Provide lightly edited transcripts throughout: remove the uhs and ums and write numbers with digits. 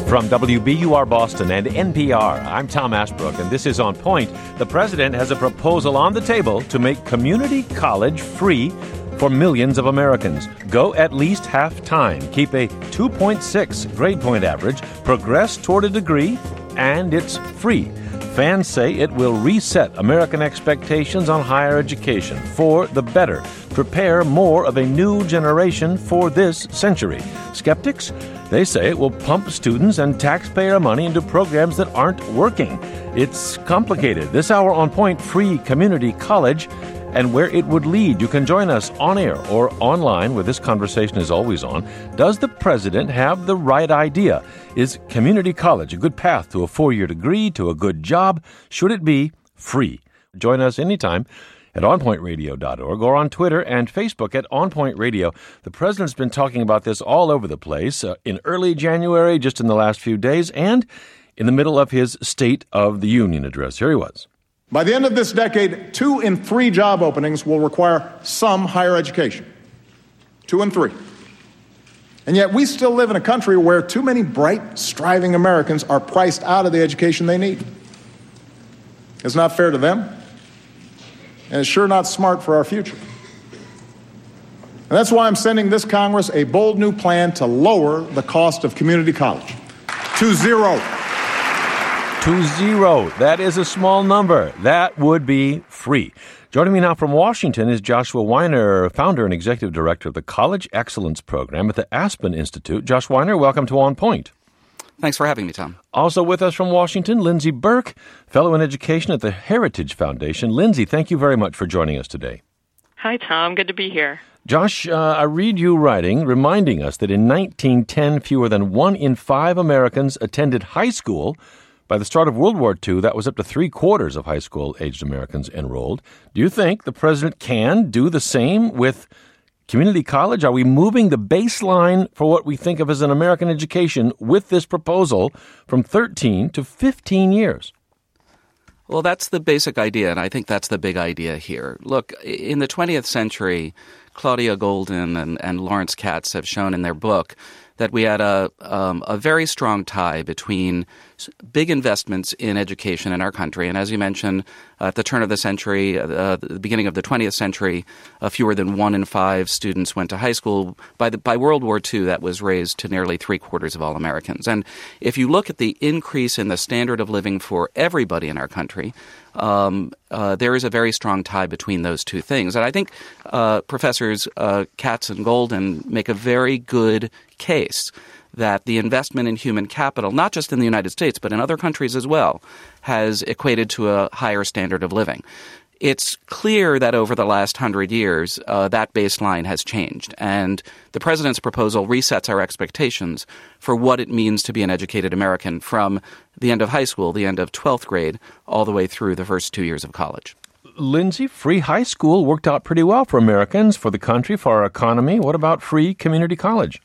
From WBUR Boston and NPR, I'm Tom Ashbrook, and this is On Point. The president has a proposal on the table to make community college free for millions of Americans. Go at least half-time, keep a 2.6 grade point average, progress toward a degree, and it's free. Fans say it will reset American expectations on higher education for the better, prepare more of a new generation for this century. Skeptics? They say it will pump students and taxpayer money into programs that aren't working. It's complicated. This hour on Point, free community college and where it would lead. You can join us on air or online, where this conversation is always on. Does the president have the right idea? Is community college a good path to a 4-year degree, to a good job? Should it be free? Join us anytime at onpointradio.org or on Twitter and Facebook at OnPoint Radio. The president's been talking about this all over the place in early January, just in the last few days, and in the middle of his State of the Union address. Here he was. By the end of this decade, 2 in 3 job openings will require some higher education. 2 in 3. And yet we still live in a country where too many bright, striving Americans are priced out of the education they need. It's not fair to them, and it's sure not smart for our future. And that's why I'm sending this Congress a bold new plan to lower the cost of community college to zero. To zero. That is a small number. That would be free. Joining me now from Washington is Joshua Weiner, founder and executive director of the College Excellence Program at the Aspen Institute. Josh Weiner, welcome to On Point. Thanks for having me, Tom. Also with us from Washington, Lindsay Burke, fellow in education at the Heritage Foundation. Lindsay, thank you very much for joining us today. Hi, Tom. Good to be here. Josh, I read you writing, reminding us that in 1910, fewer than 1 in 5 Americans attended high school. By the start of World War II, that was up to 3/4 of high school-aged Americans enrolled. Do you think the president can do the same with community college? Are we moving the baseline for what we think of as an American education with this proposal from 13 to 15 years? Well, that's the basic idea, and I think that's the big idea here. Look, in the 20th century, Claudia Goldin and Lawrence Katz have shown in their book that we had a very strong tie between big investments in education in our country. And as you mentioned, at the turn of the century, the beginning of the 20th century, fewer than 1 in 5 students went to high school. By World War II, that was raised to nearly 3/4 of all Americans. And if you look at the increase in the standard of living for everybody in our country, there is a very strong tie between those two things. And I think Professors Katz and Golden make a very good case that the investment in human capital, not just in the United States, but in other countries as well, has equated to a higher standard of living. It's clear that over the last 100 years, that baseline has changed. And the president's proposal resets our expectations for what it means to be an educated American from the end of high school, the end of 12th grade, all the way through the first 2 years of college. Lindsay, free high school worked out pretty well for Americans, for the country, for our economy. What about free community college?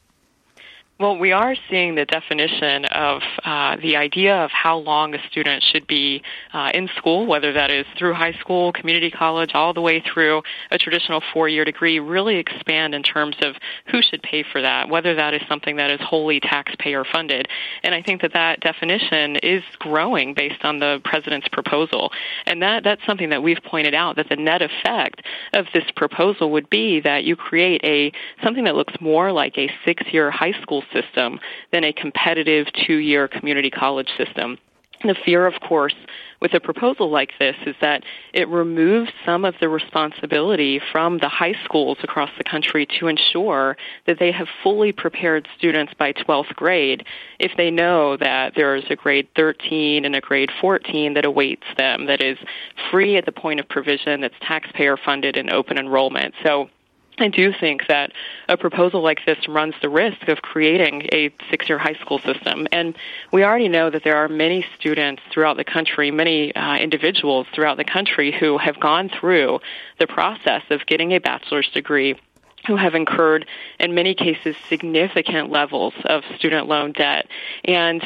Well, we are seeing the definition of the idea of how long a student should be in school, whether that is through high school, community college, all the way through a traditional 4-year degree, really expand in terms of who should pay for that, whether that is something that is wholly taxpayer funded. And I think that definition is growing based on the president's proposal. And that's something that we've pointed out, that the net effect of this proposal would be that you create something that looks more like a 6-year high school system than a competitive 2-year community college system. The fear, of course, with a proposal like this is that it removes some of the responsibility from the high schools across the country to ensure that they have fully prepared students by 12th grade if they know that there is a grade 13 and a grade 14 that awaits them, that is free at the point of provision, that's taxpayer funded and open enrollment. So I do think that a proposal like this runs the risk of creating a 6-year high school system. And we already know that there are many students throughout the country, many individuals throughout the country who have gone through the process of getting a bachelor's degree, who have incurred, in many cases, significant levels of student loan debt. And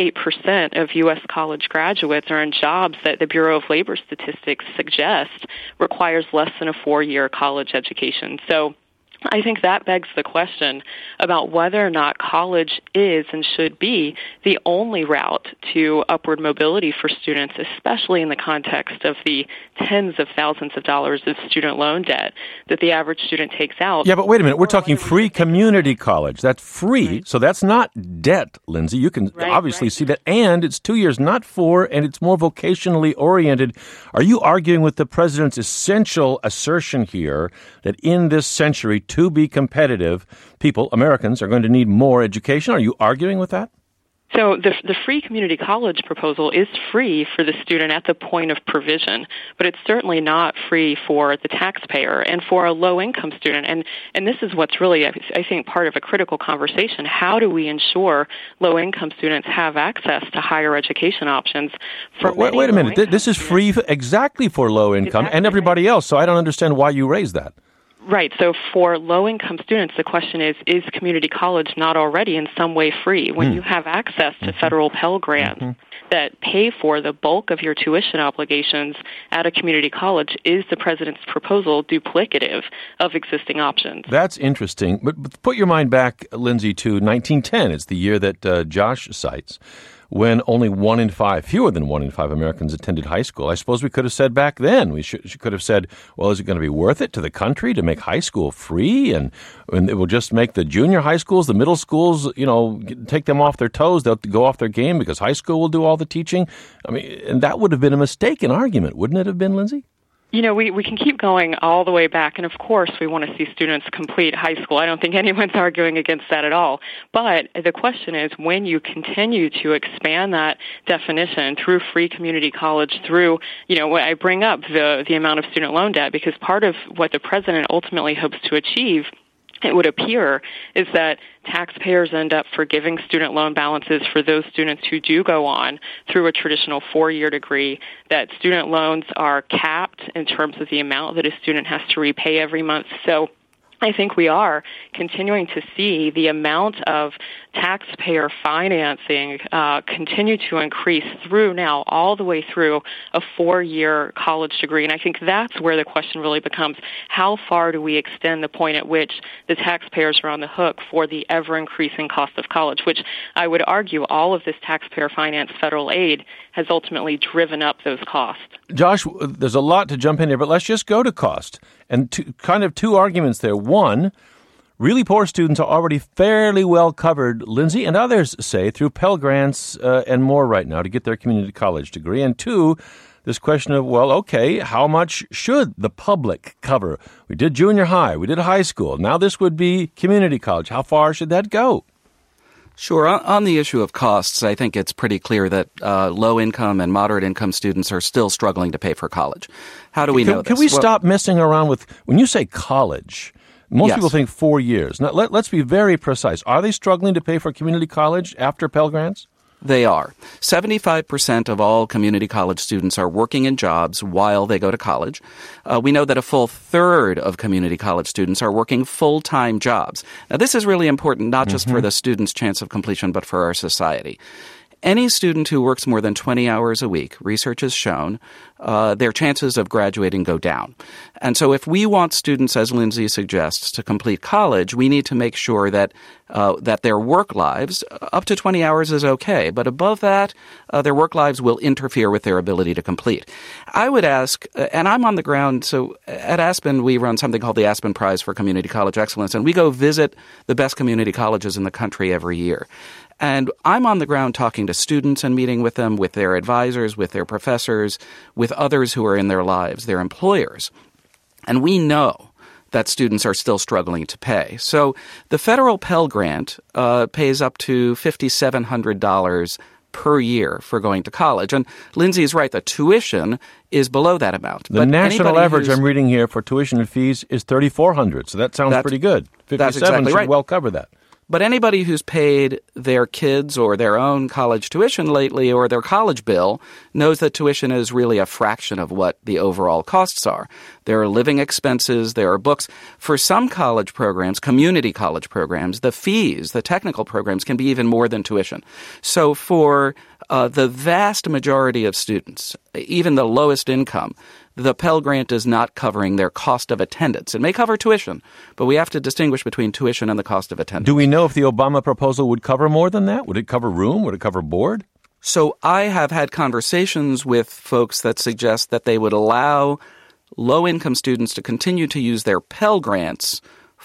48% of U.S. college graduates are in jobs that the Bureau of Labor Statistics suggest requires less than a 4-year college education. So I think that begs the question about whether or not college is and should be the only route to upward mobility for students, especially in the context of the tens of thousands of dollars of student loan debt that the average student takes out. Yeah, but wait a minute. We're talking free community college. That's free, right. So that's not debt, Lindsay. You can obviously see that. And it's 2 years, not 4, and it's more vocationally oriented. Are you arguing with the president's essential assertion here that in this century, to be competitive, people, Americans, are going to need more education? Are you arguing with that? So the free community college proposal is free for the student at the point of provision, but it's certainly not free for the taxpayer and for a low-income student. And this is what's really, I think, part of a critical conversation. How do we ensure low-income students have access to higher education options? Wait a minute. This is free exactly for low-income and everybody else, so I don't understand why you raised that. Right. So for low-income students, the question is community college not already in some way free? When you have access to federal Pell Grants that pay for the bulk of your tuition obligations at a community college, is the president's proposal duplicative of existing options? That's interesting. But put your mind back, Lindsay, to 1910. It's the year that Josh cites, when only fewer than 1 in 5 Americans attended high school. I suppose we could have said back then, we could have said, well, is it going to be worth it to the country to make high school free? And it will just make the junior high schools, the middle schools, take them off their toes. They'll go off their game because high school will do all the teaching. I mean, and that would have been a mistaken argument, wouldn't it have been, Lindsay? We can keep going all the way back, and of course we want to see students complete high school. I don't think anyone's arguing against that at all. But the question is, when you continue to expand that definition through free community college, through, I bring up the amount of student loan debt, because part of what the president ultimately hopes to achieve, it would appear, is that taxpayers end up forgiving student loan balances for those students who do go on through a traditional 4-year degree, that student loans are capped in terms of the amount that a student has to repay every month. So I think we are continuing to see the amount of taxpayer financing continue to increase through now all the way through a 4-year college degree. And I think that's where the question really becomes, how far do we extend the point at which the taxpayers are on the hook for the ever-increasing cost of college, which I would argue all of this taxpayer-financed federal aid has ultimately driven up those costs. Josh, there's a lot to jump in here, but let's just go to cost. And two arguments there. One, really poor students are already fairly well covered, Lindsay, and others say, through Pell Grants and more right now to get their community college degree. And two, this question of, well, okay, how much should the public cover? We did junior high, we did high school. Now this would be community college. How far should that go? Sure. On the issue of costs, I think it's pretty clear that low-income and moderate-income students are still struggling to pay for college. How do we know this? Can we stop messing around with, when you say college, most people think 4 years. Now, let's be very precise. Are they struggling to pay for community college after Pell Grants? They are. 75% of all community college students are working in jobs while they go to college. We know that a full third of community college students are working full-time jobs. Now, this is really important, not just for the student's chance of completion, but for our society. Any student who works more than 20 hours a week, research has shown, their chances of graduating go down. And so if we want students, as Lindsay suggests, to complete college, we need to make sure that their work lives, up to 20 hours is okay, but above that, their work lives will interfere with their ability to complete. I would ask, and I'm on the ground, so at Aspen we run something called the Aspen Prize for Community College Excellence, and we go visit the best community colleges in the country every year. And I'm on the ground talking to students and meeting with them, with their advisors, with their professors, with others who are in their lives, their employers. And we know that students are still struggling to pay. So the federal Pell Grant pays up to $5,700 per year for going to college. And Lindsay is right, the tuition is below that amount. The national average I'm reading here for tuition and fees is $3,400, so that sounds pretty good. 57 that's exactly should right. well cover that. But anybody who's paid their kids or their own college tuition lately or their college bill knows that tuition is really a fraction of what the overall costs are. There are living expenses, there are books. For some college programs, community college programs, the fees, the technical programs can be even more than tuition. So for the vast majority of students, even the lowest income, the Pell Grant is not covering their cost of attendance. It may cover tuition, but we have to distinguish between tuition and the cost of attendance. Do we know if the Obama proposal would cover more than that? Would it cover room? Would it cover board? So I have had conversations with folks that suggest that they would allow low-income students to continue to use their Pell Grants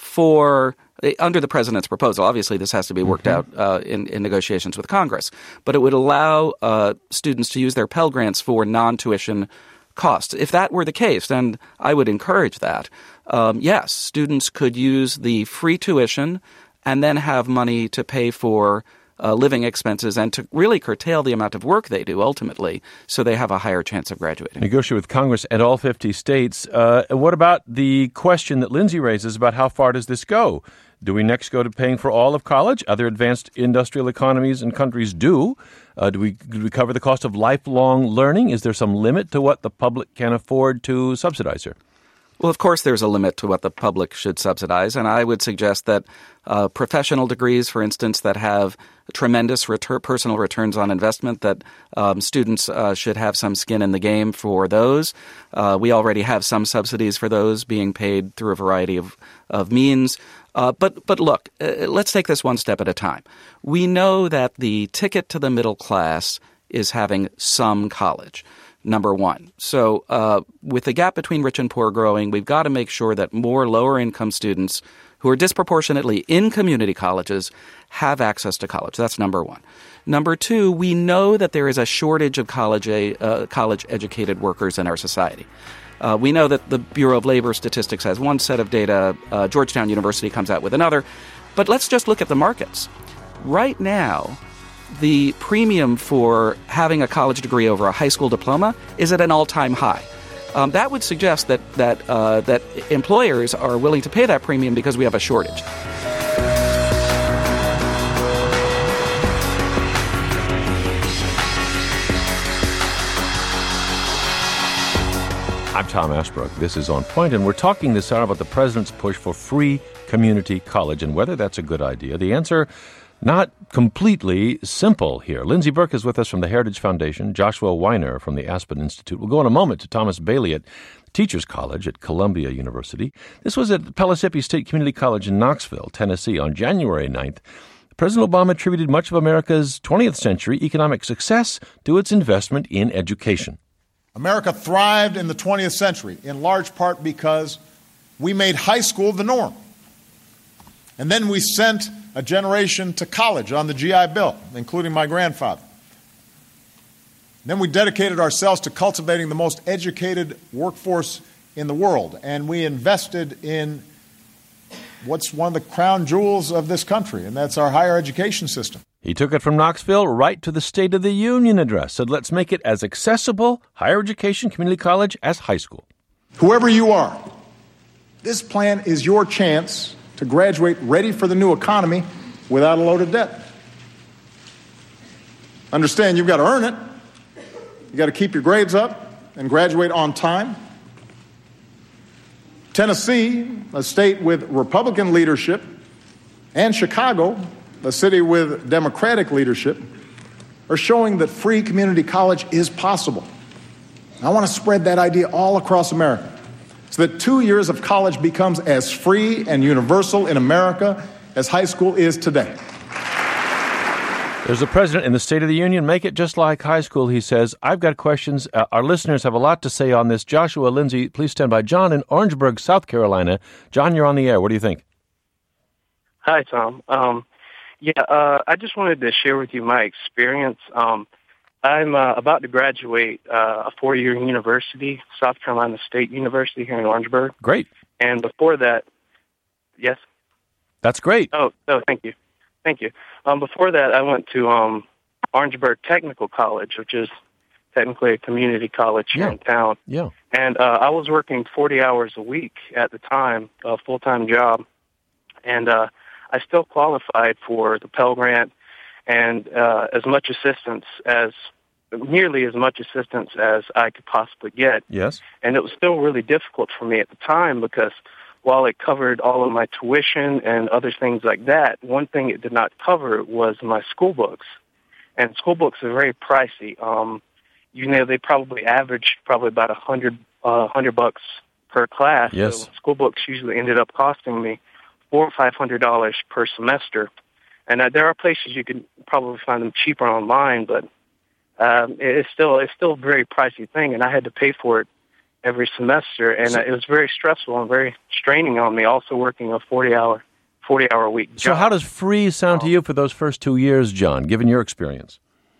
under the president's proposal. Obviously, this has to be worked out in negotiations with Congress. But it would allow students to use their Pell Grants for non-tuition costs. If that were the case, then I would encourage that. Yes, students could use the free tuition and then have money to pay for living expenses and to really curtail the amount of work they do ultimately so they have a higher chance of graduating. Negotiate with Congress and all 50 states. What about the question that Lindsay raises about how far does this go? Do we next go to paying for all of college? Other advanced industrial economies and countries do. Do we cover the cost of lifelong learning? Is there some limit to what the public can afford to subsidize here? Well, of course, there's a limit to what the public should subsidize, and I would suggest that professional degrees, for instance, that have tremendous personal returns on investment, that students should have some skin in the game for those. We already have some subsidies for those being paid through a variety of means. But look, let's take this one step at a time. We know that the ticket to the middle class is having some college. Number one. So with the gap between rich and poor growing, we've got to make sure that more lower-income students who are disproportionately in community colleges have access to college. That's number one. Number two, we know that there is a shortage of college-educated workers in our society. We know that the Bureau of Labor Statistics has one set of data. Georgetown University comes out with another. But let's just look at the markets. Right now, the premium for having a college degree over a high school diploma is at an all-time high. That would suggest that employers are willing to pay that premium because we have a shortage. I'm Tom Ashbrook. This is On Point, and we're talking this hour about the president's push for free community college and whether that's a good idea. The answer, not completely simple here. Lindsay Burke is with us from the Heritage Foundation, Joshua Weiner from the Aspen Institute. We'll go in a moment to Thomas Bailey at Teachers College at Columbia University. This was at Pellissippi State Community College in Knoxville, Tennessee, on January 9th. President Obama attributed much of America's 20th century economic success to its investment in education. America thrived in the 20th century, in large part because we made high school the norm. And then we sent a generation to college on the GI Bill, including my grandfather. Then we dedicated ourselves to cultivating the most educated workforce in the world, and we invested in what's one of the crown jewels of this country, and that's our higher education system. He took it from Knoxville right to the State of the Union address, said let's make it as accessible, higher education, community college, as high school. Whoever you are, this plan is your chance to graduate ready for the new economy without a load of debt. Understand, you've got to earn it. You've got to keep your grades up and graduate on time. Tennessee, a state with Republican leadership, and Chicago, a city with Democratic leadership, are showing that free community college is possible. I want to spread that idea all across America so that 2 years of college becomes as free and universal in America as high school is today. There's a president in the State of the Union. Make it just like high school, he says. I've got questions. Our listeners have a lot to say on this. Joshua, Lindsay, please stand by. John in Orangeburg, South Carolina. John, you're on the air. What do you think? Hi, Tom. I just wanted to share with you my experience. I'm about to graduate a 4-year university, South Carolina State University here in Orangeburg. Great. And before that, yes? That's great. Oh, thank you. Thank you. Before that, I went to Orangeburg Technical College, which is technically a community college here in town. Yeah. And I was working 40 hours a week at the time, a full-time job. And I still qualified for the Pell Grant and nearly as much assistance as I could possibly get. Yes. And it was still really difficult for me at the time because while it covered all of my tuition and other things like that, one thing it did not cover was my school books. and school books are very pricey. They probably average about $100 per class. Yes. So school books usually ended up costing me $400 or $500 per semester. And there are places you can probably find them cheaper online, but it's still a very pricey thing, and I had to pay for it every semester, and it was very stressful and very straining on me, also working a 40-hour week job. So how does free sound to you for those first 2 years, John, given your experience?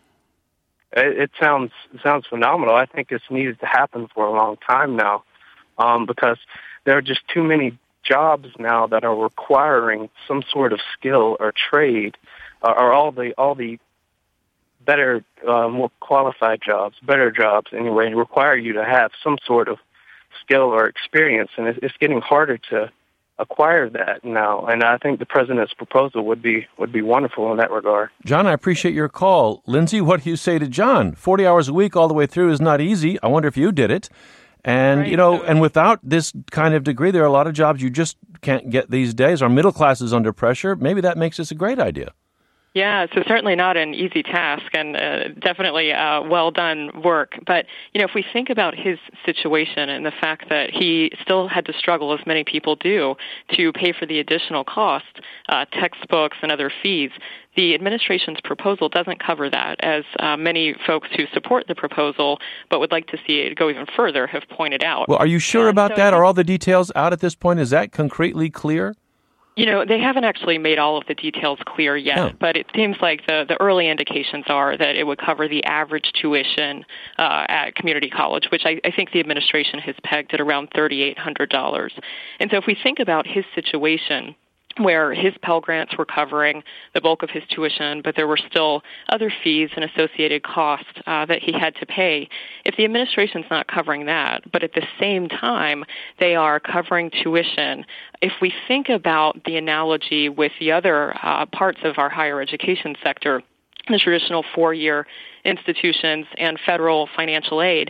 It sounds phenomenal. I think it's needed to happen for a long time now, because there are just too many jobs now that are requiring some sort of skill or trade, or all the better, more qualified jobs, better jobs anyway, require you to have some sort of skill or experience, and it's getting harder to acquire that now. And I think the president's proposal would be wonderful in that regard. John, I appreciate your call. Lindsay, what do you say to John? 40 hours a week all the way through is not easy. I wonder if you did it. And, right. And without this kind of degree, there are a lot of jobs you just can't get these days. Our middle class is under pressure. Maybe that makes this a great idea. Yeah, so certainly not an easy task, and definitely well done work. But, if we think about his situation and the fact that he still had to struggle, as many people do, to pay for the additional cost, textbooks and other fees, the administration's proposal doesn't cover that, as many folks who support the proposal but would like to see it go even further have pointed out. Well, are you sure about that? Are all the details out at this point? Is that concretely clear? They haven't actually made all of the details clear yet, but it seems like the early indications are that it would cover the average tuition at community college, which I think the administration has pegged at around $3,800. And so if we think about his situation, where his Pell Grants were covering the bulk of his tuition, but there were still other fees and associated costs that he had to pay. If the administration's not covering that, but at the same time they are covering tuition, if we think about the analogy with the other parts of our higher education sector, the traditional four-year institutions and federal financial aid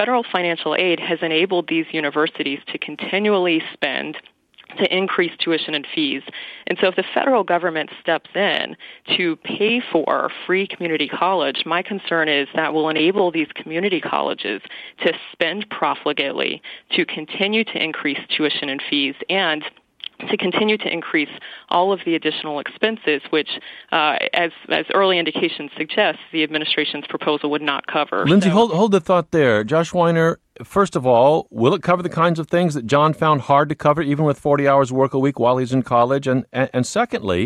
has enabled these universities to continually spend to increase tuition and fees. And so if the federal government steps in to pay for free community college, my concern is that will enable these community colleges to spend profligately, to continue to increase tuition and fees, and to continue to increase all of the additional expenses, which, as early indications suggest, the administration's proposal would not cover. Lindsay, hold the thought there. Josh Weiner, first of all, will it cover the kinds of things that John found hard to cover, even with 40 hours work a week while he's in college? And secondly,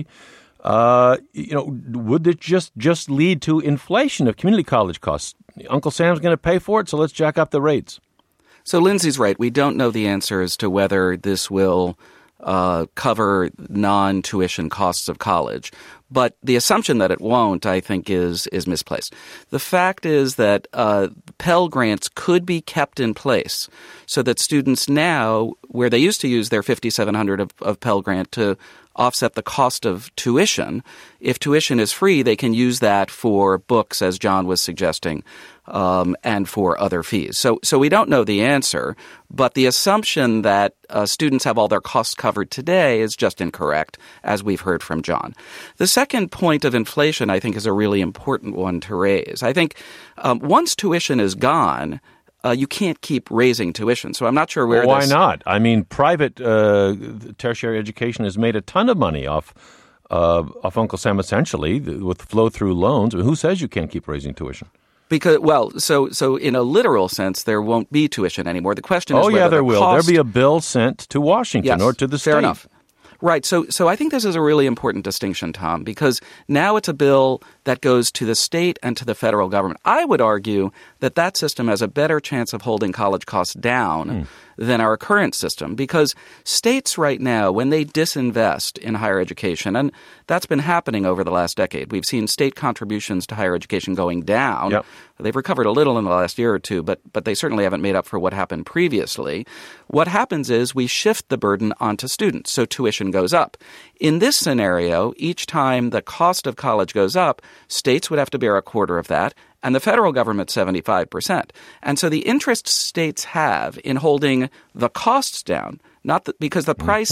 would it just lead to inflation of community college costs? Uncle Sam's going to pay for it, so let's jack up the rates. So Lindsay's right. We don't know the answer as to whether this will cover non-tuition costs of college. But the assumption that it won't, I think, is misplaced. The fact is that Pell Grants could be kept in place so that students now, where they used to use their $5,700 of Pell Grant to offset the cost of tuition, if tuition is free, they can use that for books, as John was suggesting, and for other fees. So we don't know the answer, but the assumption that students have all their costs covered today is just incorrect, as we've heard from John. The second point of inflation, I think, is a really important one to raise. I think once tuition is gone, you can't keep raising tuition. So I'm not sure where Why not? I mean, private tertiary education has made a ton of money off Uncle Sam, essentially, with flow-through loans. Who says you can't keep raising tuition? Because, so in a literal sense, there won't be tuition anymore. The question is whether there will. There'll be a bill sent to Washington or to the state. Fair enough. Right. So I think this is a really important distinction, Tom, because now it's a bill that goes to the state and to the federal government. I would argue that system has a better chance of holding college costs down than our current system, because states right now, when they disinvest in higher education, and that's been happening over the last decade, we've seen state contributions to higher education going down. Yep. They've recovered a little in the last year or two, but they certainly haven't made up for what happened previously. What happens is we shift the burden onto students, so tuition goes up. In this scenario, each time the cost of college goes up, states would have to bear a quarter of that, and the federal government 75%. And so the interest states have in holding the costs down, because the price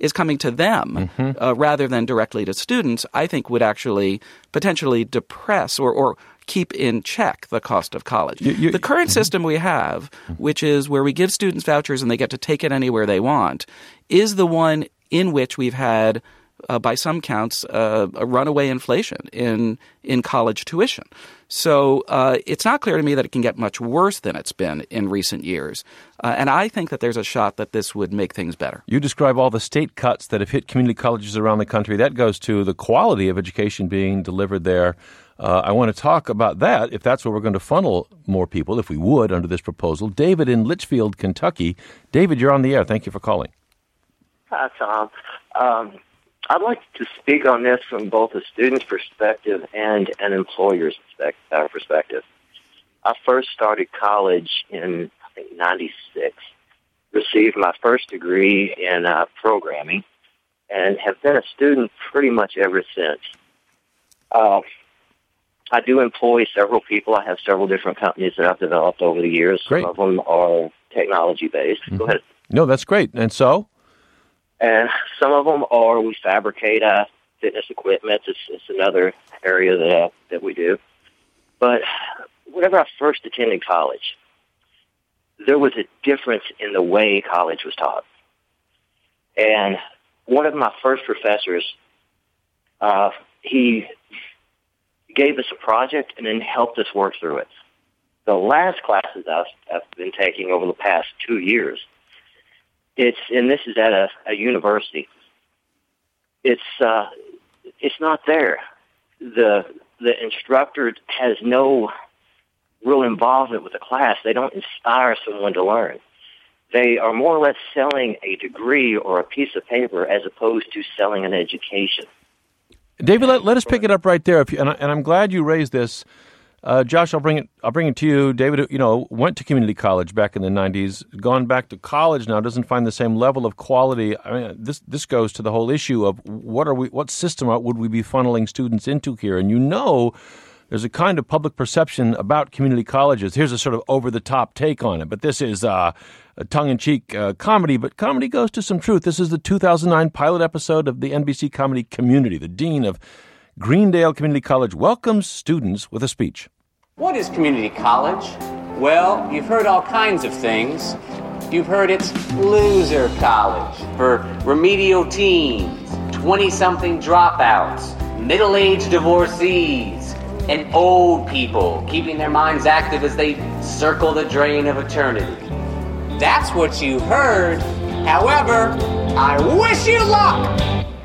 is coming to them rather than directly to students, I think would actually potentially depress or keep in check the cost of college. The current system we have, which is where we give students vouchers and they get to take it anywhere they want, is the one in which we've had, by some counts, a runaway inflation in college tuition. So it's not clear to me that it can get much worse than it's been in recent years. And I think that there's a shot that this would make things better. You describe all the state cuts that have hit community colleges around the country. That goes to the quality of education being delivered there. I want to talk about that, if that's where we're going to funnel more people, if we would, under this proposal. David in Litchfield, Kentucky. David, you're on the air. Thank you for calling. Hi, Tom. I'd like to speak on this from both a student's perspective and an employer's perspective. I first started college in, I think, 96, received my first degree in programming, and have been a student pretty much ever since. I do employ several people. I have several different companies that I've developed over the years. Great. Some of them are technology-based. Go ahead. No, that's great. And so? And some of them are, we fabricate fitness equipment. It's another area that we do. But whenever I first attended college, there was a difference in the way college was taught. And one of my first professors, he gave us a project and then helped us work through it. The last classes I've been taking over the past 2 years, this is at a university. It's not there. The instructor has no real involvement with the class. They don't inspire someone to learn. They are more or less selling a degree or a piece of paper as opposed to selling an education. David, let us pick it up right there. And I'm glad you raised this. Josh, I'll bring it to you. David, went to community college back in the 90s, gone back to college now, doesn't find the same level of quality. I mean, this goes to the whole issue of what system would we be funneling students into here? And there's a kind of public perception about community colleges. Here's a sort of over-the-top take on it, but this is a tongue-in-cheek comedy, but comedy goes to some truth. This is the 2009 pilot episode of the NBC comedy Community. The dean of Greendale Community College welcomes students with a speech. What is community college? Well, you've heard all kinds of things. You've heard it's loser college for remedial teens, 20-something dropouts, middle-aged divorcees, and old people keeping their minds active as they circle the drain of eternity. That's what you heard. However, I wish you luck!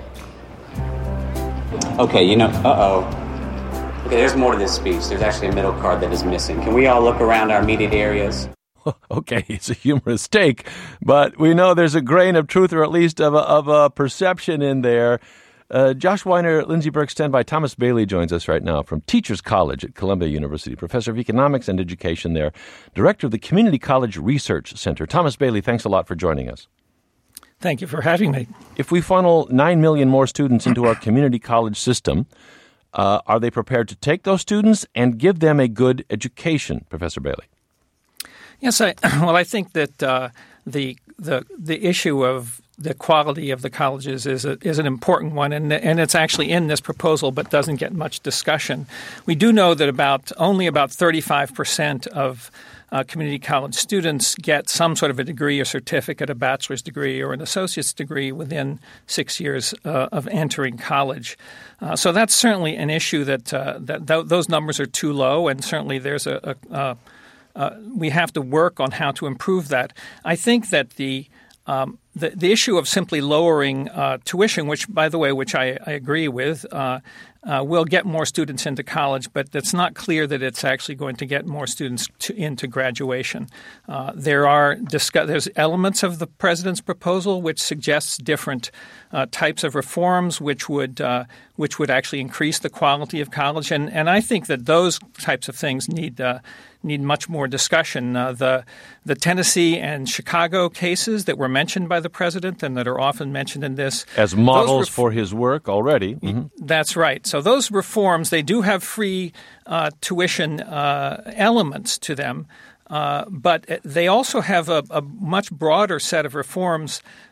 Okay, Okay, there's more to this speech. There's actually a middle card that is missing. Can we all look around our immediate areas? Okay, it's a humorous take, but we know there's a grain of truth, or at least of a perception in there. Josh Weiner, Lindsey Burke, stand by. Thomas Bailey joins us right now from Teachers College at Columbia University, professor of economics and education there, director of the Community College Research Center. Thomas Bailey, thanks a lot for joining us. Thank you for having me. If we funnel 9 million more students into our community college system, are they prepared to take those students and give them a good education, Professor Bailey? Yes, I think that the issue of the quality of the colleges is an important one, and it's actually in this proposal but doesn't get much discussion. We do know that only about 35% of community college students get some sort of a degree or certificate, a bachelor's degree or an associate's degree within 6 years of entering college. So that's certainly an issue that those numbers are too low, and certainly there's we have to work on how to improve that. I think that the issue of simply lowering tuition, which, by the way, I agree with, will get more students into college, but it's not clear that it's actually going to get more students into graduation. There's elements of the president's proposal which suggests different types of reforms which would actually increase the quality of college, and I think that those types of things need much more discussion. The Tennessee and Chicago cases that were mentioned by the president and that are often mentioned in this as models for his work already. Mm-hmm. That's right. So those reforms, they do have free tuition elements to them. But they also have a much broader set of reforms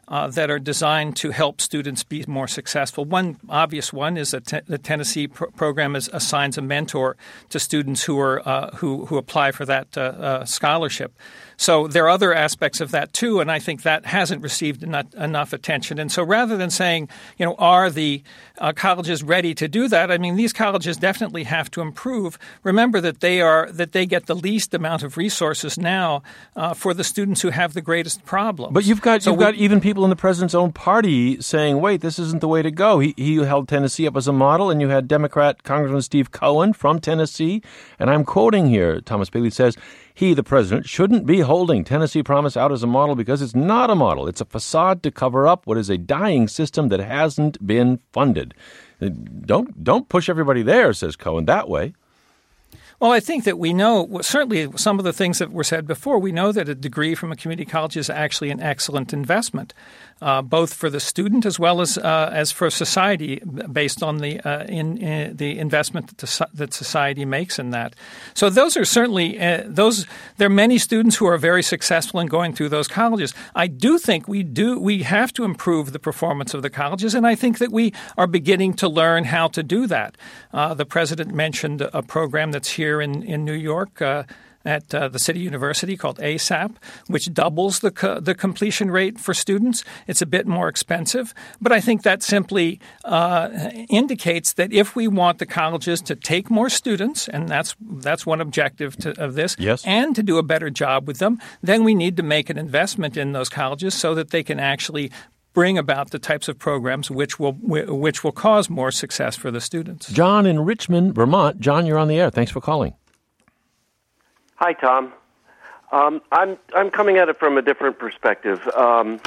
that are designed to help students be more successful. One obvious one is that the Tennessee program assigns a mentor to students who apply for that scholarship. So there are other aspects of that too, and I think that hasn't received enough attention. And so rather than saying, are the colleges ready to do that? I mean, these colleges definitely have to improve. Remember that they get the least amount of resources now for the students who have the greatest problems. But you've got even people in the president's own party saying, "Wait, this isn't the way to go." He held Tennessee up as a model, and you had Democrat Congressman Steve Cohen from Tennessee, and I'm quoting here. Thomas Bailey says, "He, the president, shouldn't be holding Tennessee Promise out as a model because it's not a model. It's a facade to cover up what is a dying system that hasn't been funded." Don't push everybody there, says Cohen, that way. Well, I think that we know, certainly some of the things that were said before, we know that a degree from a community college is actually an excellent investment, both for the student as well as for society, based on the investment that society makes in that. So those are certainly there are many students who are very successful in going through those colleges. I do think we have to improve the performance of the colleges, and I think that we are beginning to learn how to do that. The president mentioned a program that's here in New York at the City University called ASAP, which doubles the completion rate for students. It's a bit more expensive, but I think that simply indicates that if we want the colleges to take more students, and that's one objective of this, yes, and to do a better job with them, then we need to make an investment in those colleges so that they can actually bring about the types of programs which will cause more success for the students. John in Richmond, Vermont. John, you're on the air. Thanks for calling. Hi, Tom. I'm coming at it from a different perspective. I'm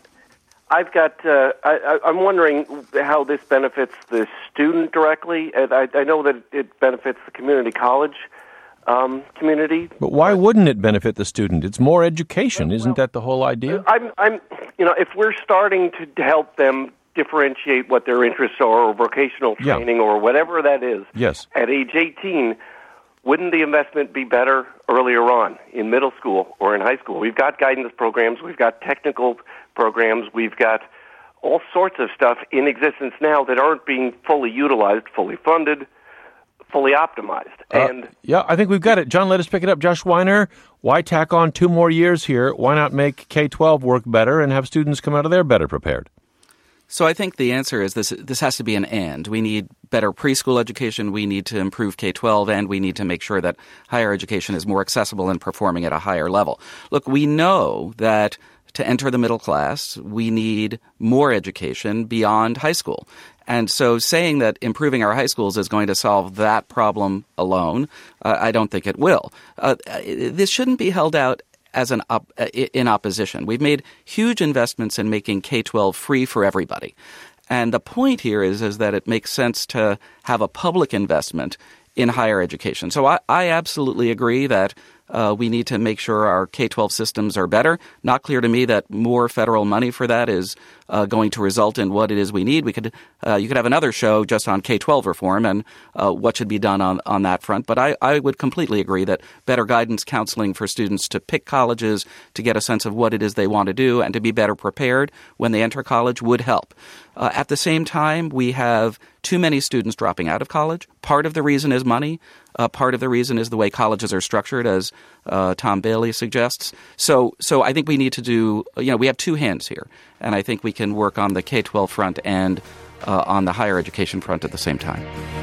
wondering how this benefits the student directly. And I know that it benefits the community college community. But why wouldn't it benefit the student? It's more education. Isn't that the whole idea? If we're starting to help them differentiate what their interests are, or vocational training, or whatever that is, yes, at age 18, wouldn't the investment be better earlier on in middle school or in high school? We've got guidance programs, we've got technical programs, we've got all sorts of stuff in existence now that aren't being fully utilized, fully funded, fully optimized. I think we've got it. John, let us pick it up. Josh Weiner, why tack on 2 more years here? Why not make K-12 work better and have students come out of there better prepared? So I think the answer is this has to be an and. We need better preschool education, we need to improve K-12, and we need to make sure that higher education is more accessible and performing at a higher level. Look, we know that to enter the middle class, we need more education beyond high school. And so saying that improving our high schools is going to solve that problem alone, I don't think it will. This shouldn't be held out as in opposition. We've made huge investments in making K-12 free for everybody. And the point here is that it makes sense to have a public investment in higher education. So I absolutely agree that we need to make sure our K-12 systems are better. Not clear to me that more federal money for that is going to result in what it is we need. You could have another show just on K-12 reform and what should be done on that front. But I would completely agree that better guidance counseling for students to pick colleges, to get a sense of what it is they want to do, and to be better prepared when they enter college would help. At the same time, we have too many students dropping out of college. Part of the reason is money. Part of the reason is the way colleges are structured, as Tom Bailey suggests. So I think we need to do, we have 2 hands here. And I think we can work on the K-12 front and on the higher education front at the same time.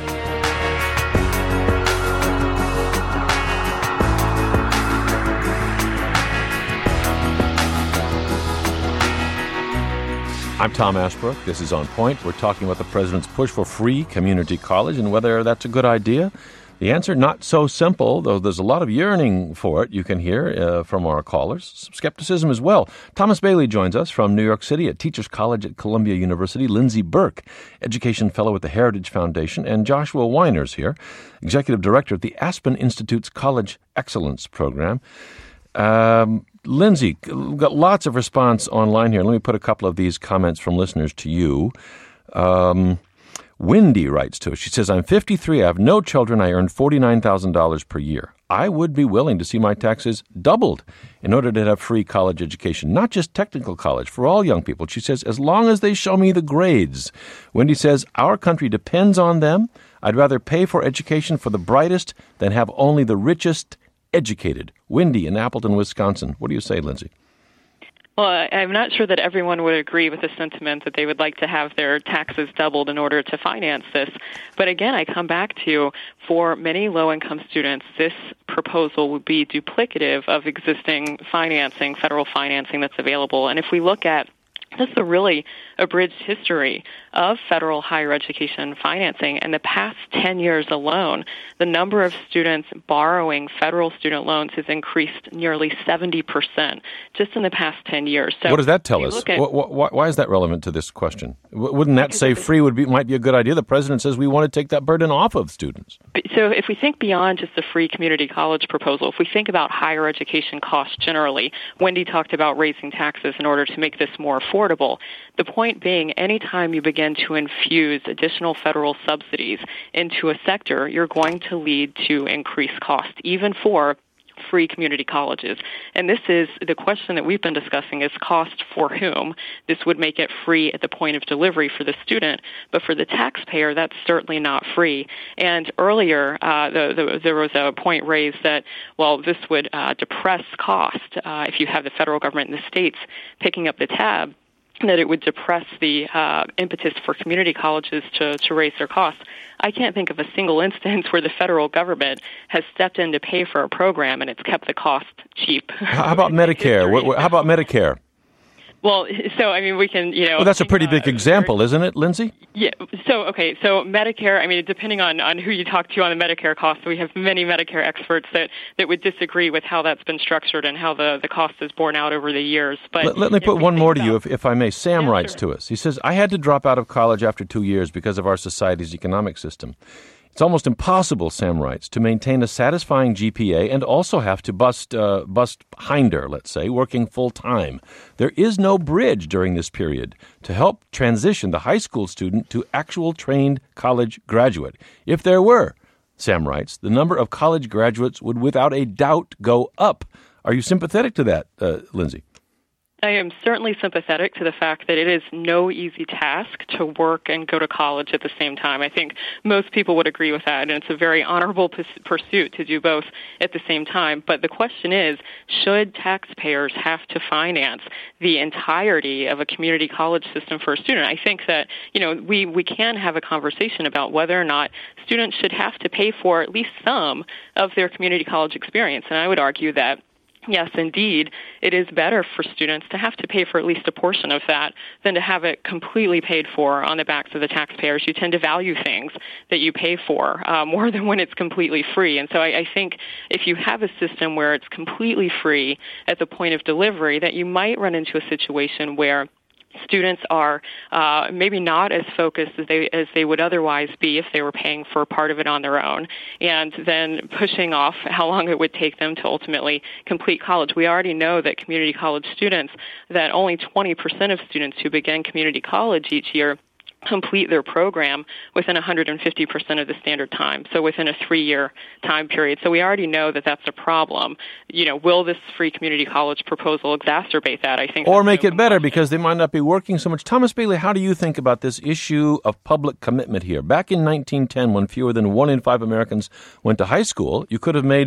I'm Tom Ashbrook. This is On Point. We're talking about the president's push for free community college and whether that's a good idea. The answer, not so simple, though there's a lot of yearning for it, you can hear from our callers. Some skepticism as well. Thomas Bailey joins us from New York City at Teachers College at Columbia University. Lindsay Burke, Education Fellow at the Heritage Foundation. And Joshua Weiner's here, Executive Director at the Aspen Institute's College Excellence Program. Lindsay, we've got lots of response online here. Let me put a couple of these comments from listeners to you. Wendy writes to us. She says, I'm 53. I have no children. I earn $49,000 per year. I would be willing to see my taxes doubled in order to have free college education, not just technical college, for all young people. She says, as long as they show me the grades. Wendy says, our country depends on them. I'd rather pay for education for the brightest than have only the richest educated. Wendy in Appleton, Wisconsin. What do you say, Lindsay? Well, I'm not sure that everyone would agree with the sentiment that they would like to have their taxes doubled in order to finance this. But again, I come back to, for many low-income students, this proposal would be duplicative of existing financing, federal financing that's available. And if we look at this is a really abridged history of federal higher education financing. In the past 10 years alone, the number of students borrowing federal student loans has increased nearly 70% just in the past 10 years. So what does that tell us? Why is that relevant to this question? Wouldn't that say free might be a good idea? The president says we want to take that burden off of students. So if we think beyond just the free community college proposal, if we think about higher education costs generally, Wendy talked about raising taxes in order to make this more affordable. The point being, anytime you begin to infuse additional federal subsidies into a sector, you're going to lead to increased cost, even for free community colleges. And this is the question that we've been discussing is cost for whom? This would make it free at the point of delivery for the student, but for the taxpayer, that's certainly not free. And earlier, there was a point raised that, well, this would depress cost if you have the federal government and the states picking up the tab, that it would depress the impetus for community colleges to raise their costs. I can't think of a single instance where the federal government has stepped in to pay for a program and it's kept the cost cheap. How about Medicare? How about Medicare? Well, so, I mean, we can, Well, that's a pretty big example, isn't it, Lindsay? Yeah. So Medicare, I mean, depending on who you talk to on the Medicare cost, we have many Medicare experts that would disagree with how that's been structured and how the cost is borne out over the years. But let me put one more to you, if I may. Sam writes to us. He says, I had to drop out of college after 2 years because of our society's economic system. It's almost impossible, Sam writes, to maintain a satisfying GPA and also have to bust hinder, let's say, working full-time. There is no bridge during this period to help transition the high school student to actual trained college graduate. If there were, Sam writes, the number of college graduates would without a doubt go up. Are you sympathetic to that, Lindsay? I am certainly sympathetic to the fact that it is no easy task to work and go to college at the same time. I think most people would agree with that, and it's a very honorable pursuit to do both at the same time. But the question is, should taxpayers have to finance the entirety of a community college system for a student? I think that, we can have a conversation about whether or not students should have to pay for at least some of their community college experience. And I would argue that yes, indeed, it is better for students to have to pay for at least a portion of that than to have it completely paid for on the backs of the taxpayers. You tend to value things that you pay for more than when it's completely free. And so I think if you have a system where it's completely free at the point of delivery, that you might run into a situation where students are maybe not as focused as they would otherwise be if they were paying for part of it on their own, and then pushing off how long it would take them to ultimately complete college. We already know that community college students, that only 20% of students who begin community college each year complete their program within 150% of the standard time, so within a 3-year time period. So we already know that that's a problem. Will this free community college proposal exacerbate that? I think, or make it better because they might not be working so much. Thomas Bailey, how do you think about this issue of public commitment here? Back in 1910, when fewer than 1 in 5 Americans went to high school, you could have made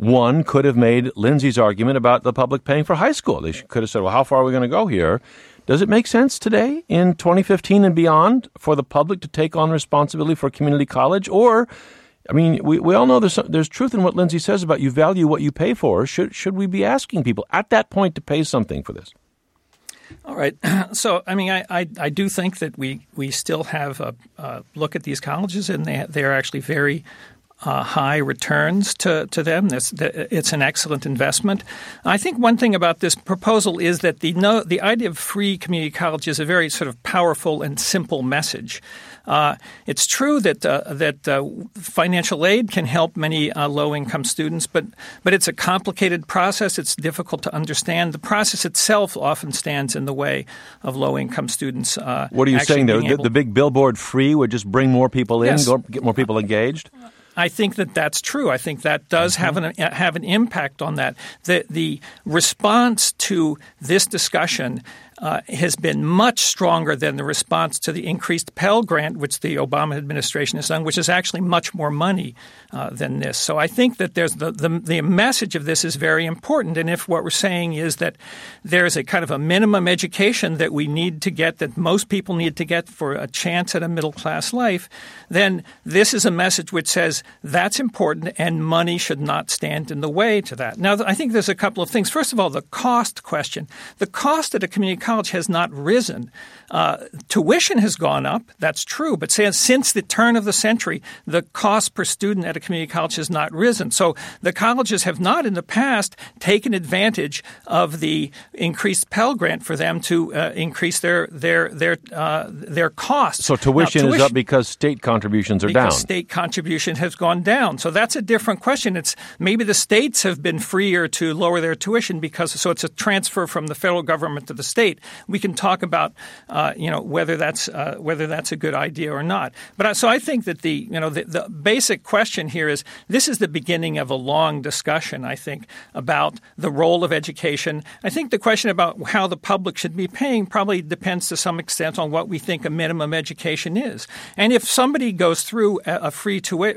Lindsay's argument about the public paying for high school. They could have said, well, how far are we going to go here? Does it make sense today, in 2015 and beyond, for the public to take on responsibility for community college? Or, I mean, we all know there's truth in what Lindsay says about you value what you pay for. Should we be asking people at that point to pay something for this? All right. So, I mean, I do think that we still have a look at these colleges, and they're actually very high returns to them. It's an excellent investment. I think one thing about this proposal is that the idea of free community college is a very sort of powerful and simple message. It's true that financial aid can help many low-income students, but it's a complicated process. It's difficult to understand. The process itself often stands in the way of low-income students. What are you saying, though? The big billboard free would just bring more people in, yes. Get more people engaged? I think that's true. I think that does have an impact on that. The response to this discussion has been much stronger than the response to the increased Pell Grant, which the Obama administration has done, which is actually much more money than this. So I think that there's the message of this is very important. And if what we're saying is that there's a kind of a minimum education that we need to get, that most people need to get for a chance at a middle-class life, then this is a message which says that's important and money should not stand in the way to that. Now, I think there's a couple of things. First of all, the cost question. The cost at a community college has not risen. Tuition has gone up. That's true. But since the turn of the century, the cost per student at a community college has not risen. So the colleges have not in the past taken advantage of the increased Pell Grant for them to increase their costs. So tuition is up because state contributions are down. Because state contribution has gone down. So that's a different question. It's maybe the states have been freer to lower their tuition so it's a transfer from the federal government to the state. We can talk about whether that's a good idea or not. But so I think that the basic question here is this is the beginning of a long discussion, I think, about the role of education. I think the question about how the public should be paying probably depends to some extent on what we think a minimum education is. And if somebody goes through a free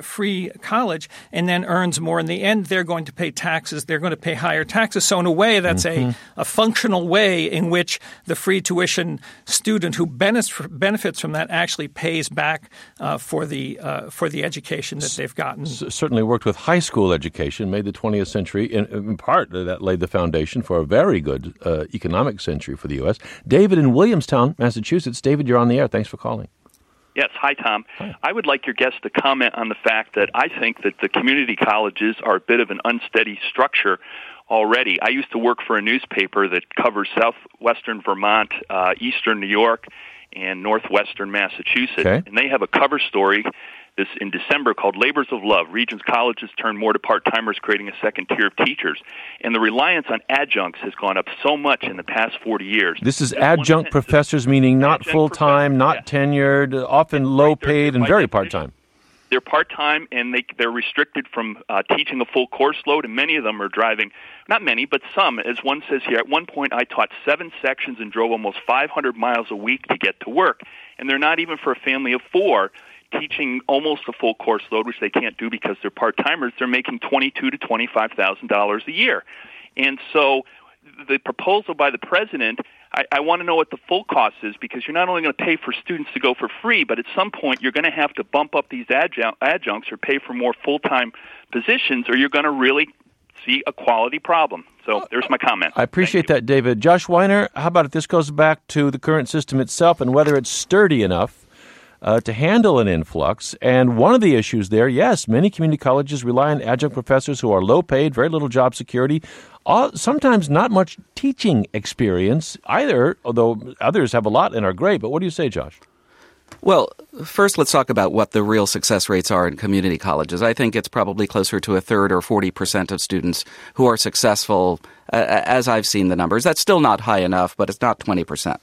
college and then earns more in the end, they're going to pay taxes. They're going to pay higher taxes. So in a way, that's a functional way in which the free tuition student who benefits from that actually pays back for the education that they've gotten. Certainly worked with high school education, made the 20th century, in part that laid the foundation for a very good economic century for the U.S. David in Williamstown, Massachusetts. David, you're on the air. Thanks for calling. Yes. Hi, Tom. Hi. I would like your guest to comment on the fact that I think that the community colleges are a bit of an unsteady structure already. I used to work for a newspaper that covers southwestern Vermont, eastern New York, and northwestern Massachusetts. Okay. And they have a cover story in December called Labors of Love. Regents colleges turn more to part-timers, creating a second tier of teachers. And the reliance on adjuncts has gone up so much in the past 40 years. This is adjunct professors, meaning not full-time, not tenured, often low-paid, and very part-time. They're part-time, and they're restricted from teaching a full course load, and many of them are driving, not many, but some. As one says here, at one point I taught 7 sections and drove almost 500 miles a week to get to work. And they're not even for a family of 4 teaching almost a full course load, which they can't do because they're part-timers. They're making $22,000 to $25,000 a year. And so the proposal by the president, I want to know what the full cost is, because you're not only going to pay for students to go for free, but at some point you're going to have to bump up these adjuncts or pay for more full-time positions, or you're going to really see a quality problem. So there's my comment. I appreciate that, David. Josh Weiner, how about if this goes back to the current system itself and whether it's sturdy enough to handle an influx? And one of the issues there, yes, many community colleges rely on adjunct professors who are low-paid, very little job security, sometimes not much teaching experience either, although others have a lot and are great. But what do you say, Josh? Well, first let's talk about what the real success rates are in community colleges. I think it's probably closer to a third or 40% of students who are successful, as I've seen the numbers. That's still not high enough, but it's not 20%.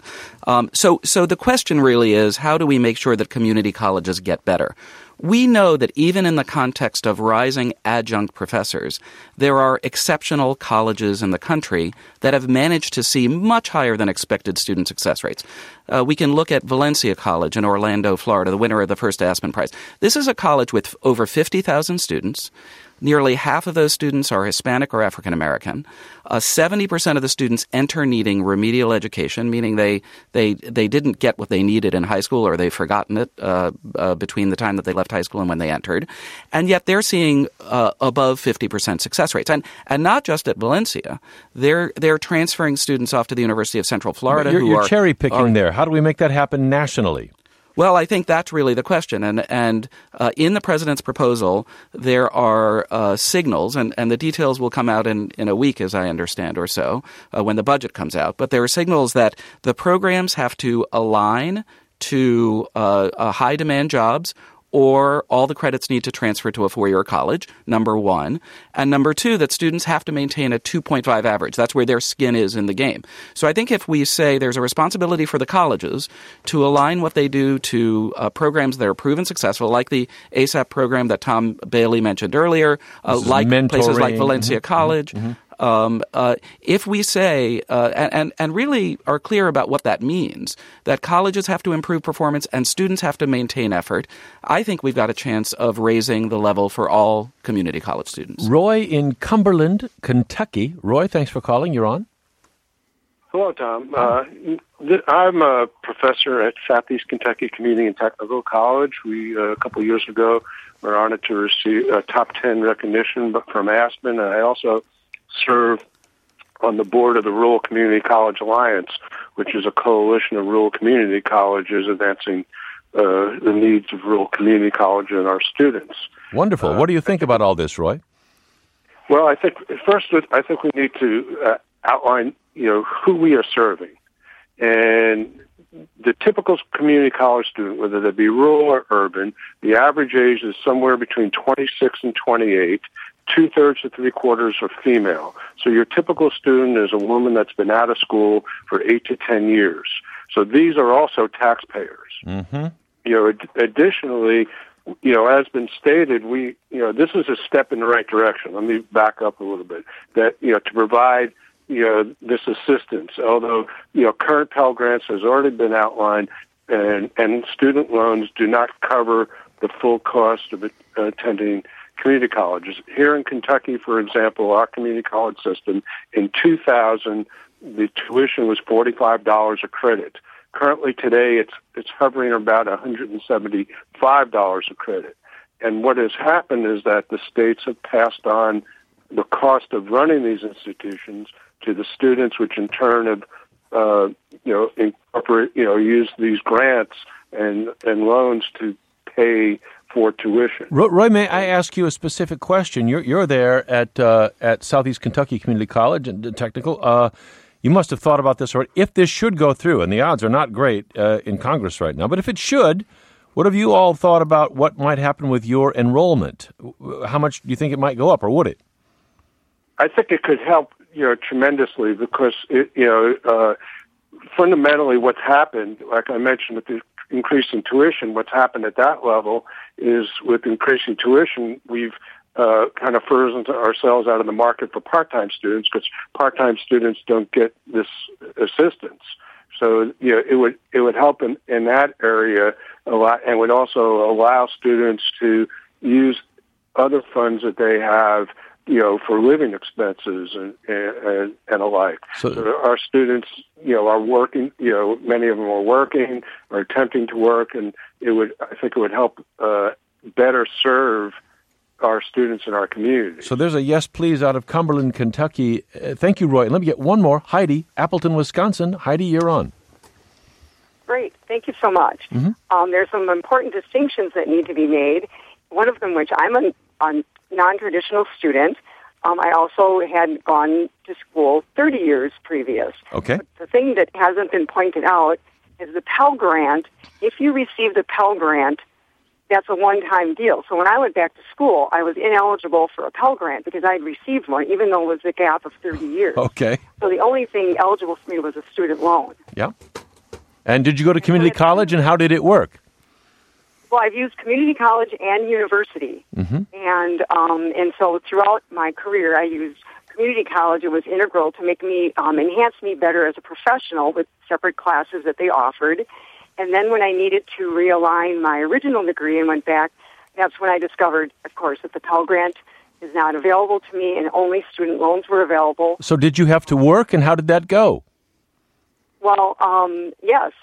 So the question really is, how do we make sure that community colleges get better? We know that even in the context of rising adjunct professors, there are exceptional colleges in the country that have managed to see much higher than expected student success rates. We can look at Valencia College in Orlando, Florida, the winner of the first Aspen Prize. This is a college with over 50,000 students. Nearly half of those students are Hispanic or African American. 70% of the students enter needing remedial education, meaning they didn't get what they needed in high school, or they've forgotten it between the time that they left high school and when they entered. And yet they're seeing above 50% success rates. And not just at Valencia. They're transferring students off to the University of Central Florida. You're cherry picking there. How do we make that happen nationally? Well, I think that's really the question. And in the president's proposal, there are signals, and the details will come out in a week, as I understand, or so, when the budget comes out. But there are signals that the programs have to align to high-demand jobs, or all the credits need to transfer to a four-year college, number one. And number two, that students have to maintain a 2.5 average. That's where their skin is in the game. So I think if we say there's a responsibility for the colleges to align what they do to programs that are proven successful, like the ASAP program that Tom Bailey mentioned earlier, like mentoring. Places like Valencia College, if we say, and really are clear about what that means, that colleges have to improve performance and students have to maintain effort, I think we've got a chance of raising the level for all community college students. Roy in Cumberland, Kentucky. Roy, thanks for calling. You're on. Hello, Tom. I'm a professor at Southeast Kentucky Community and Technical College. We, a couple of years ago, were honored to receive a top 10 recognition from Aspen. And I also serve on the board of the Rural Community College Alliance, which is a coalition of rural community colleges advancing the needs of rural community college and our students. Wonderful. What do you think about all this, Roy? Well, I think we need to outline, who we are serving. And the typical community college student, whether they be rural or urban, the average age is somewhere between 26 and 28. 2/3 to 3/4 are female. So your typical student is a woman that's been out of school for 8 to 10 years. So these are also taxpayers. Mm-hmm. Additionally, as been stated, this is a step in the right direction. Let me back up a little bit. That, to provide, this assistance, although, current Pell Grants has already been outlined and student loans do not cover the full cost of attending community colleges. Here in Kentucky, for example, our community college system, in 2000, the tuition was $45 a credit. Currently today, it's hovering about $175 a credit. And what has happened is that the states have passed on the cost of running these institutions to the students, which in turn have, use these grants and loans to pay for tuition. Roy, may I ask you a specific question? You're there at Southeast Kentucky Community College and Technical. You must have thought about this already. If this should go through, and the odds are not great in Congress right now, but if it should, what have you all thought about what might happen with your enrollment? How much do you think it might go up, or would it? I think it could help, tremendously, because fundamentally what's happened, like I mentioned with the increase in tuition, what's happened at that level is with increasing tuition, we've kind of frozen ourselves out of the market for part-time students because part-time students don't get this assistance. So, it would help in that area a lot, and would also allow students to use other funds that they have, for living expenses and alike. So our students, are working, many of them are working or attempting to work, and I think it would help better serve our students in our community. So there's a yes, please, out of Cumberland, Kentucky. Thank you, Roy. Let me get one more. Heidi, Appleton, Wisconsin. Heidi, you're on. Great. Thank you so much. Mm-hmm. There's some important distinctions that need to be made. One of them, which I'm a non-traditional student. I also had gone to school 30 years previous. Okay. But the thing that hasn't been pointed out is the Pell Grant. If you receive the Pell Grant, that's a one-time deal. So when I went back to school, I was ineligible for a Pell Grant because I had received one, even though it was a gap of 30 years. Okay. So the only thing eligible for me was a student loan. Yeah. And did you go to community college, and how did it work? Well, I've used community college and university. Mm-hmm. And so throughout my career, I used community college. It was integral to make me, enhance me better as a professional with separate classes that they offered. And then when I needed to realign my original degree and went back, that's when I discovered, of course, that the Pell Grant is not available to me and only student loans were available. So did you have to work, and how did that go? Well, yes,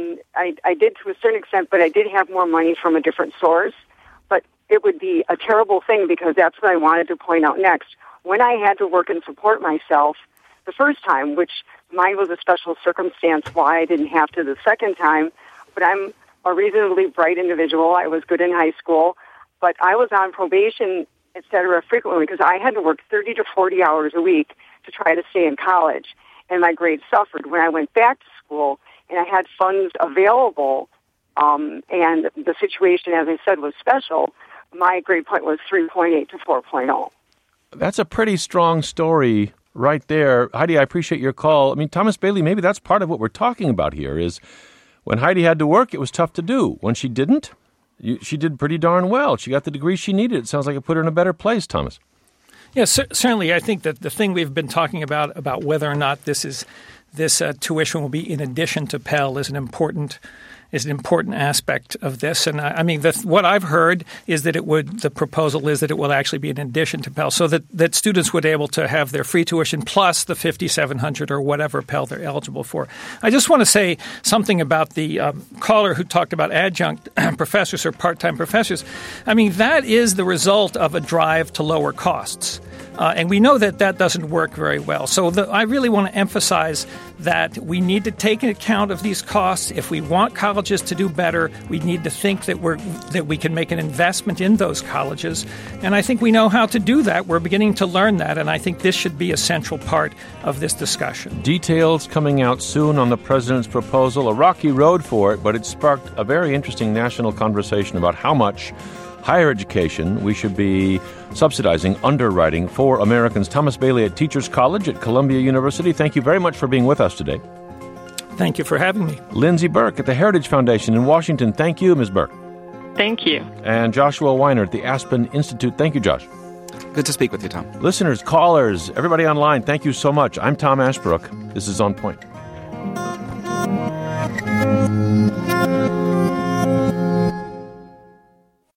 I did to a certain extent, but I did have more money from a different source. But it would be a terrible thing because that's what I wanted to point out next. When I had to work and support myself the first time, which mine was a special circumstance why I didn't have to the second time, but I'm a reasonably bright individual. I was good in high school, but I was on probation, et cetera, frequently because I had to work 30 to 40 hours a week to try to stay in college, and my grades suffered. When I went back to school and I had funds available, and the situation, as I said, was special, my grade point was 3.8 to 4.0. That's a pretty strong story right there. Heidi, I appreciate your call. I mean, Thomas Bailey, maybe that's part of what we're talking about here is when Heidi had to work, it was tough to do. When she didn't, she did pretty darn well. She got the degree she needed. It sounds like it put her in a better place, Thomas. Yes, certainly. I think that the thing we've been talking about whether or not this tuition will be in addition to Pell is an important aspect of this. And I mean, what I've heard is that the proposal is that it will actually be in addition to Pell, so that students would be able to have their free tuition plus the $5,700 or whatever Pell they're eligible for. I just want to say something about the caller who talked about adjunct professors or part-time professors. I mean, that is the result of a drive to lower costs. And we know that doesn't work very well. So I really want to emphasize that we need to take account of these costs. If we want colleges to do better, we need to think that we can make an investment in those colleges. And I think we know how to do that. We're beginning to learn that. And I think this should be a central part of this discussion. Details coming out soon on the president's proposal. A rocky road for it, but it sparked a very interesting national conversation about how much higher education we should be subsidizing underwriting for Americans. Thomas Bailey at Teachers College at Columbia University, thank you very much for being with us today. Thank you for having me. Lindsay Burke at the Heritage Foundation in Washington. Thank you, Ms. Burke. Thank you. And Joshua Weiner at the Aspen Institute. Thank you, Josh. Good to speak with you, Tom. Listeners, callers, everybody online, thank you so much. I'm Tom Ashbrook. This is On Point.